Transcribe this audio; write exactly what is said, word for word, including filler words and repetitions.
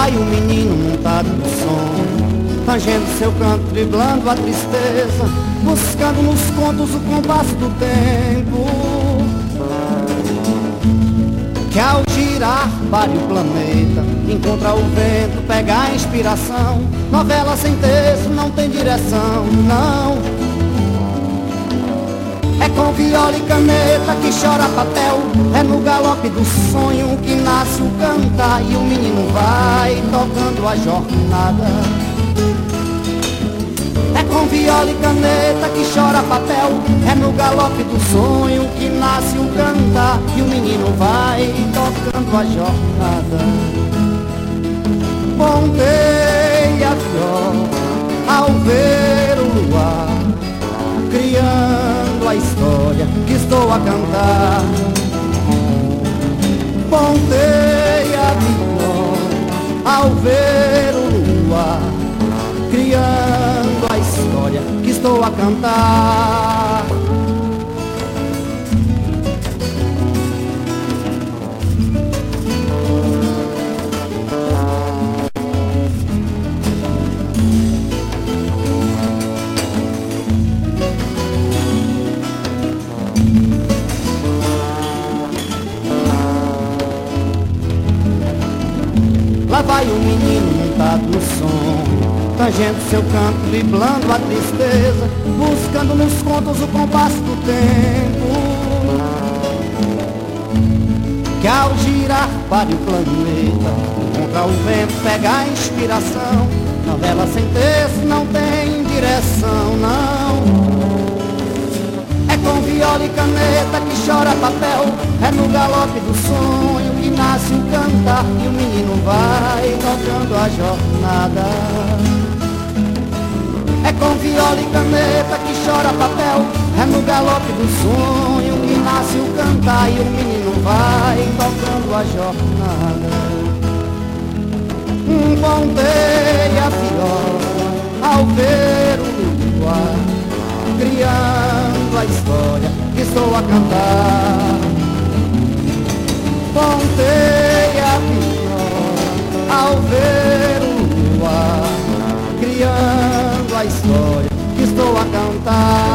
vai o menino montado no som, tangendo seu canto, driblando a tristeza, buscando nos contos o compasso do tempo, que ao girar para o planeta encontra o vento, pega a inspiração. Novela sem texto não tem direção, não. É com viola e caneta que chora papel, é no galope do sonho que nasce o cantar, e o menino vai tocando a jornada. É com viola e caneta que chora papel, é no galope do sonho que nasce o cantar, e o menino vai tocando a jornada. Ponteia a viola ao ver o luar, criando a história que estou a cantar. Ponteia a viola ao ver o luar, criando a história que estou a cantar. Lá vai o menino montado no som, tangendo seu canto, driblando a tristeza, buscando nos contos o compasso do tempo, que ao girar para o planeta encontra o vento, pega a inspiração. Novela sem texto não tem direção, não. É com viola e caneta que chora papel, é no galope do sonho que nasce o cantar, e o menino vai tocando a jornada. É com viola e caneta que chora papel, é no galope do sonho que nasce o cantar, e o menino vai tocando a jornada. Um ponteia a viola ao ver o luar, criando a história que estou a cantar. Ponteia a viola ao ver o luar, criando a história que estou a cantar.